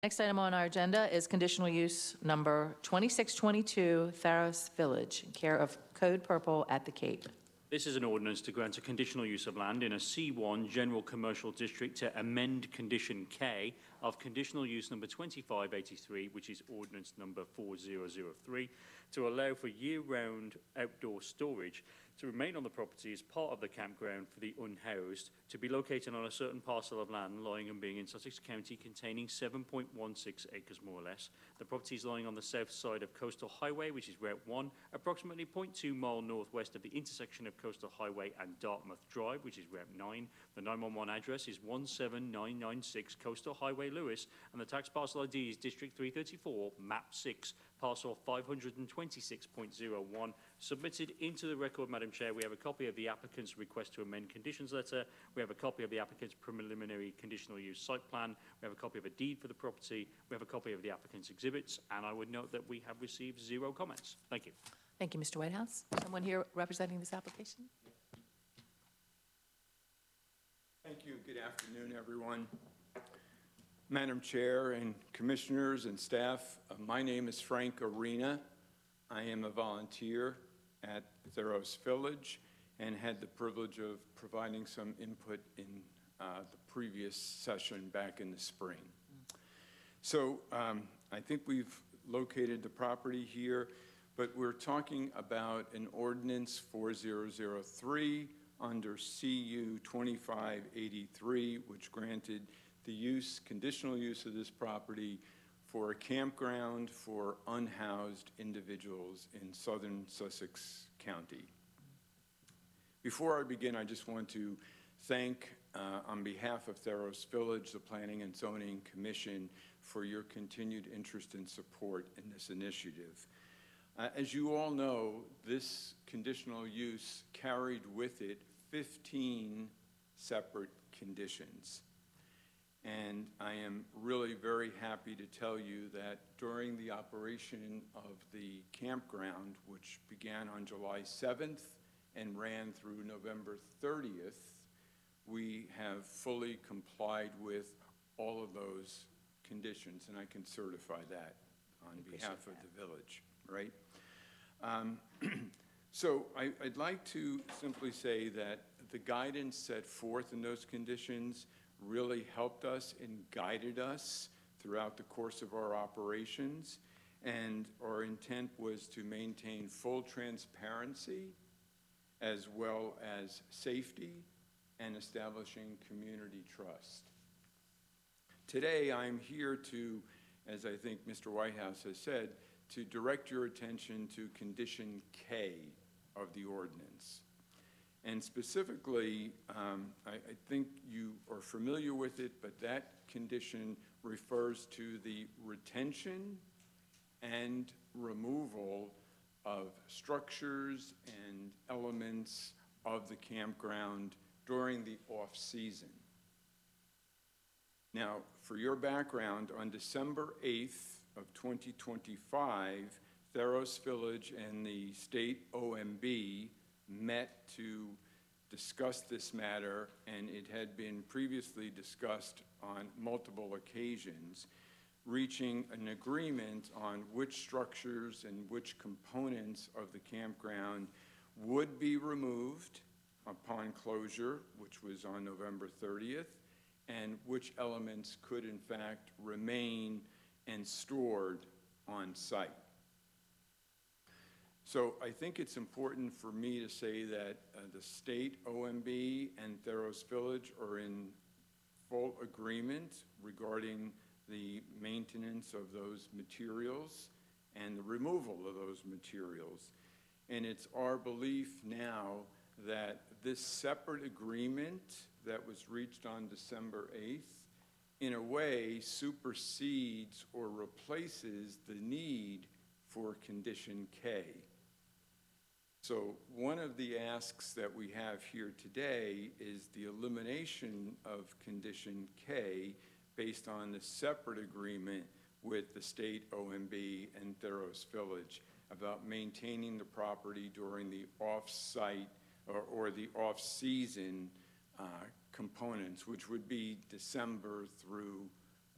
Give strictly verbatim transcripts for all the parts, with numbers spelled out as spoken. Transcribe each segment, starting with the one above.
Next item on our agenda is conditional use number twenty-six twenty-two, Tharos Village, care of Code Purple at the Cape. This is an ordinance to grant a conditional use of land in a C one General Commercial District to amend Condition K of conditional use number twenty-five eighty-three, which is ordinance number four thousand three, to allow for year-round outdoor storage to remain on the property as part of the campground for the unhoused, to be located on a certain parcel of land lying and being in Sussex County containing seven point one six acres more or less. The property is lying on the south side of Coastal Highway, which is Route one, approximately zero point two mile northwest of the intersection of Coastal Highway and Dartmouth Drive, which is Route nine. The nine one one address is one seven nine nine six Coastal Highway, Lewis, and the tax parcel I D is District three thirty-four, Map six, parcel five hundred twenty-six point zero one. Submitted into the record, Madam Chair, we have a copy of the applicant's request to amend conditions letter. We have a copy of the applicant's preliminary conditional use site plan. We have a copy of a deed for the property. We have a copy of the applicant's exhibits. And I would note that we have received zero comments. Thank you. Thank you, Mister Whitehouse. Someone here representing this application? Thank you. Good afternoon, everyone. Madam Chair and commissioners and staff, uh, my name is Frank Arena. I am a volunteer at Tharos Village and had the privilege of providing some input in uh, the previous session back in the spring. So um, I think we've located the property here, but we're talking about an ordinance four thousand three under C U twenty-five eighty-three, which granted the use, conditional use of this property for a campground for unhoused individuals in southern Sussex County. Before I begin, I just want to thank, uh, on behalf of Tharos Village, the Planning and Zoning Commission, for your continued interest and support in this initiative. Uh, as you all know, this conditional use carried with it fifteen separate conditions. And I am really very happy to tell you that during the operation of the campground, which began on July seventh and ran through November thirtieth, we have fully complied with all of those conditions, and I can certify that on behalf of the village, right? Um, so I, I'd like to simply say that the guidance set forth in those conditions really helped us and guided us throughout the course of our operations. And our intent was to maintain full transparency as well as safety and establishing community trust. Today, I'm here to, as I think Mister Whitehouse has said, to direct your attention to Condition K of the ordinance. And specifically, um, I, I think you are familiar with it, but that condition refers to the retention and removal of structures and elements of the campground during the off-season. Now, for your background, on December eighth of twenty twenty-five, Tharos Village and the state O M B met to discuss this matter, and it had been previously discussed on multiple occasions, reaching an agreement on which structures and which components of the campground would be removed upon closure, which was on November thirtieth, and which elements could in fact remain and stored on site. So I think it's important for me to say that uh, the state O M B and Tharos Village are in full agreement regarding the maintenance of those materials and the removal of those materials. And it's our belief now that this separate agreement that was reached on December eighth in a way supersedes or replaces the need for Condition K. So one of the asks that we have here today is the elimination of Condition K based on the separate agreement with the state O M B and Tharos Village about maintaining the property during the off-site or, or the off-season uh, components, which would be December through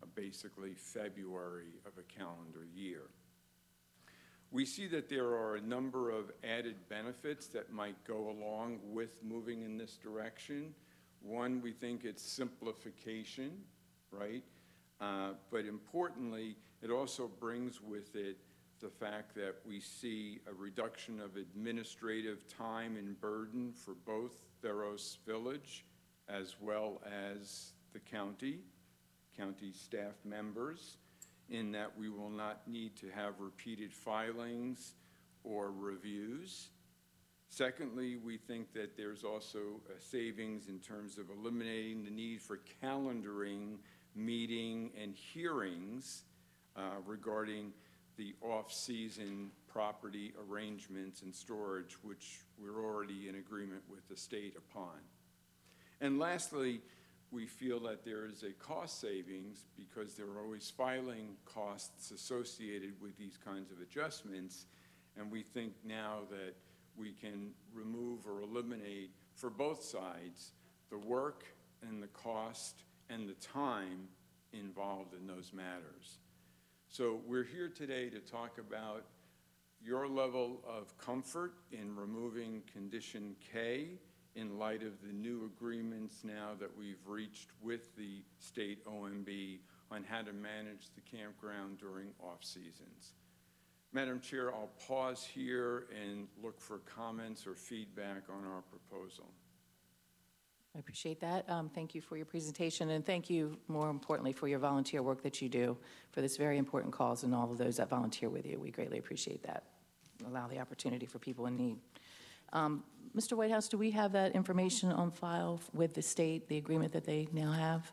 uh, basically February of a calendar year. We see that there are a number of added benefits that might go along with moving in this direction. One, we think it's simplification, right? Uh, but importantly, it also brings with it the fact that we see a reduction of administrative time and burden for both Theros Village as well as the county, county staff members, in that we will not need to have repeated filings or reviews. Secondly, we think that there's also a savings in terms of eliminating the need for calendaring meeting and hearings uh, regarding the off-season property arrangements and storage, which we're already in agreement with the state upon. And lastly, we feel that there is a cost savings because there are always filing costs associated with these kinds of adjustments, and we think now that we can remove or eliminate for both sides the work and the cost and the time involved in those matters. So we're here today to talk about your level of comfort in removing condition K in light of the new agreements now that we've reached with the state O M B on how to manage the campground during off-seasons. Madam Chair, I'll pause here and look for comments or feedback on our proposal. I appreciate that. Um, thank you for your presentation, and thank you, more importantly, for your volunteer work that you do for this very important cause and all of those that volunteer with you. We greatly appreciate that. Allow the opportunity for people in need. Um, Mister Whitehouse, do we have that information on file with the state, the agreement that they now have?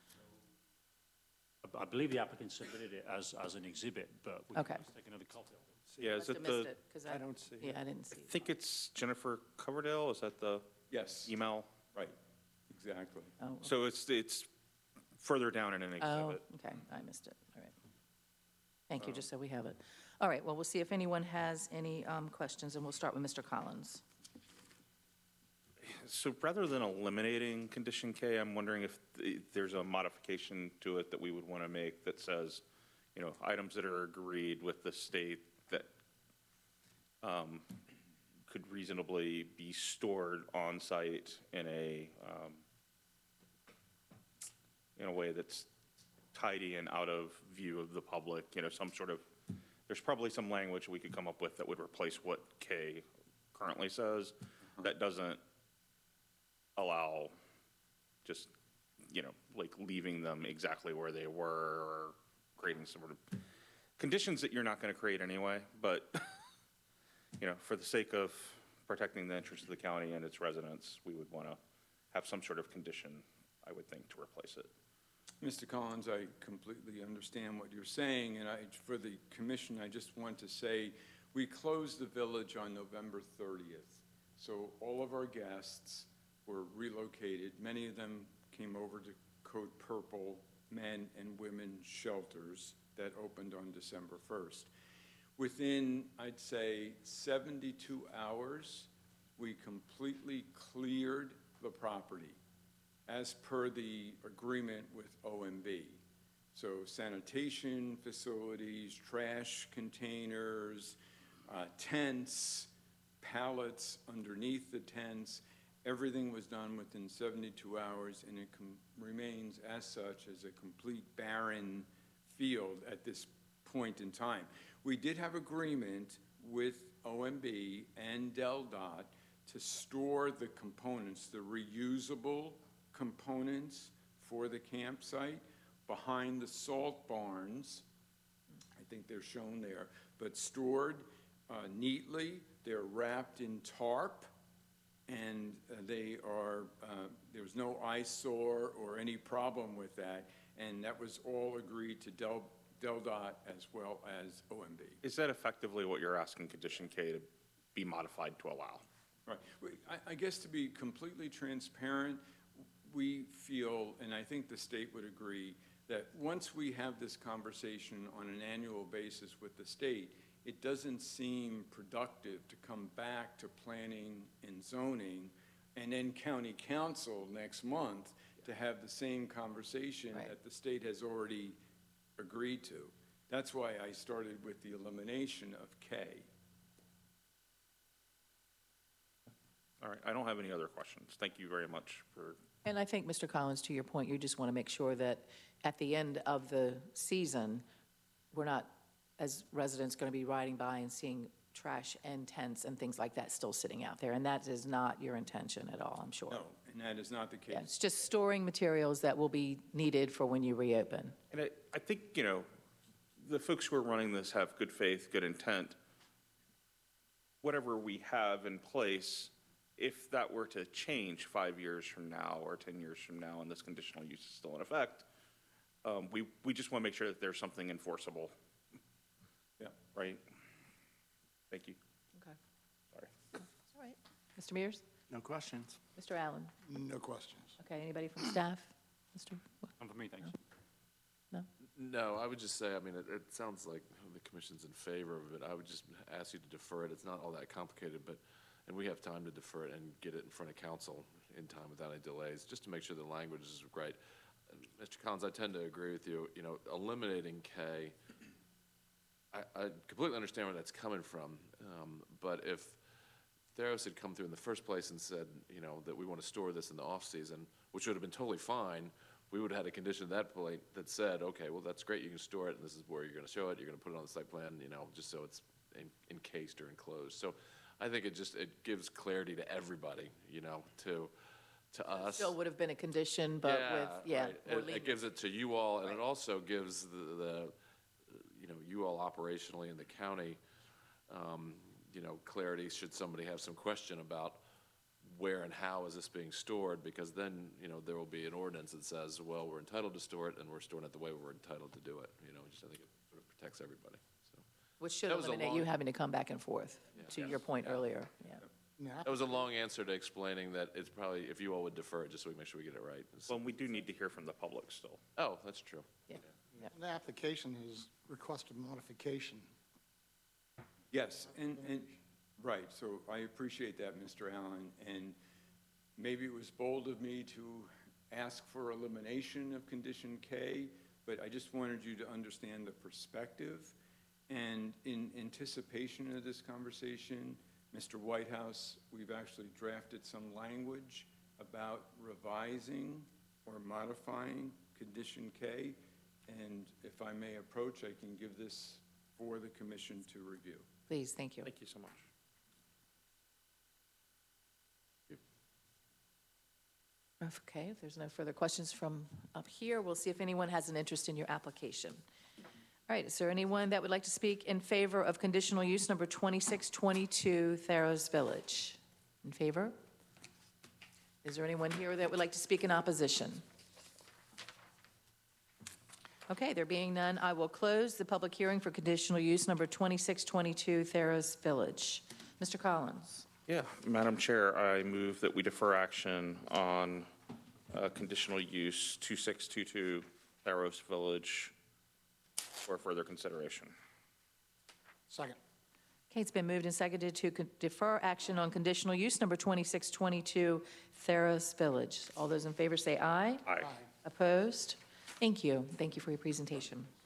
I believe the applicant submitted it as, as an exhibit, but we Okay. can just take another copy. Yeah, Must is it have the, missed it, 'cause I don't see it. Yeah, I didn't see I it. think it's Jennifer Coverdale, is that the Yes, email? right, exactly. Oh, So it's, it's further down in an oh, exhibit. okay, I missed it, all right. Thank you, just so we have it. All right, well, we'll see if anyone has any um, questions, and we'll start with Mister Collins. So rather than eliminating condition K, I'm wondering if the- there's a modification to it that we would want to make that says, you know, items that are agreed with the state that um, could reasonably be stored on site in a, um, in a way that's tidy and out of view of the public, you know, some sort of, there's probably some language we could come up with that would replace what K currently says that doesn't allow just, you know, like leaving them exactly where they were or creating some sort of conditions that you're not going to create anyway. But, you know, for the sake of protecting the interests of the county and its residents, we would want to have some sort of condition, I would think, to replace it. Mister Collins, I completely understand what you're saying, and I, for the commission, I just want to say we closed the village on November thirtieth. So all of our guests were relocated. Many of them came over to Code Purple men and women shelters that opened on December first. Within, I'd say, seventy-two hours, we completely cleared the property as per the agreement with O M B. So sanitation facilities, trash containers, uh, tents, pallets underneath the tents, everything was done within seventy-two hours, and it com- remains as such as a complete barren field at this point in time. We did have agreement with O M B and DelDOT to store the components, the reusable components for the campsite behind the salt barns. I think they're shown there, but stored uh, neatly. They're wrapped in tarp, and uh, they are, uh, there was no eyesore or any problem with that, and that was all agreed to Del, DelDOT as well as O M B. Is that effectively what you're asking condition K to be modified to allow? Right. We- I, I guess to be completely transparent, we feel, and I think the state would agree, that once we have this conversation on an annual basis with the state, it doesn't seem productive to come back to planning and zoning and then county council next month to have the same conversation Right. that the state has already agreed to. That's why I started with the elimination of K. All right, I don't have any other questions. Thank you very much for, And I think, Mister Collins, to your point, you just want to make sure that at the end of the season, we're not, as residents, going to be riding by and seeing trash and tents and things like that still sitting out there. And that is not your intention at all, I'm sure. No, and that is not the case. Yeah, it's just storing materials that will be needed for when you reopen. and I, I think, you know, the folks who are running this have good faith, good intent. Whatever we have in place, if that were to change five years from now or ten years from now and this conditional use is still in effect, um, we, we just want to make sure that there's something enforceable, Yeah. right? Thank you. Okay. Sorry. All right. Mister Mears? No questions. Mister Allen? No questions. Okay, anybody from staff? Mister And for me, thanks. No? No, I would just say, I mean, it, it sounds like the commission's in favor of it. I would just ask you to defer it. It's not all that complicated, but, and we have time to defer it and get it in front of council in time without any delays, just to make sure the language is right. And Mister Collins, I tend to agree with you. You know, eliminating K, I, I completely understand where that's coming from, um, but if Theros had come through in the first place and said, you know, that we want to store this in the off-season, which would have been totally fine, we would have had a condition at that point that said, okay, well, that's great, you can store it, and this is where you're going to show it, you're going to put it on the site plan, you know, just so it's en- encased or enclosed. So I think it just, it gives clarity to everybody, you know, to, to us. Still would have been a condition, but with, yeah. right. more It- It lenient. gives it to you all, and it also gives the, the, you know, you all operationally in the county, um, you know, clarity, should somebody have some question about where and how is this being stored, because then, you know, there will be an ordinance that says, well, we're entitled to store it, and we're storing it the way we're entitled to do it, you know, just I think it sort of protects everybody, so. Which should that was a eliminate you long- having to come back and forth, to your point earlier, yeah. That was a long answer to explaining that it's probably, if you all would defer it, just so we make sure we get it right. Well, we do need to hear from the public still. Oh, that's true. Yeah. The application has requested modification. Yes, and, and, right, so I appreciate that, Mister Allen, and maybe it was bold of me to ask for elimination of condition K, but I just wanted you to understand the perspective. And in anticipation of this conversation, Mister Whitehouse, we've actually drafted some language about revising or modifying condition K, and if I may approach, I can give this for the commission to review. Please, thank you. Thank you so much. Okay, if there's no further questions from up here, we'll see if anyone has an interest in your application. All right, is there anyone that would like to speak in favor of conditional use number twenty-six twenty-two Theros Village? In favor? Is there anyone here that would like to speak in opposition? Okay, there being none, I will close the public hearing for conditional use number twenty-six twenty-two Theros Village. Mister Collins? Yeah, Madam Chair, I move that we defer action on uh, conditional use two six two two Theros Village for further consideration. Second. Okay, it's been moved and seconded to con- defer action on conditional use number twenty-six twenty-two Theros Village. All those in favor say aye. Aye. Opposed? Thank you. Thank you for your presentation.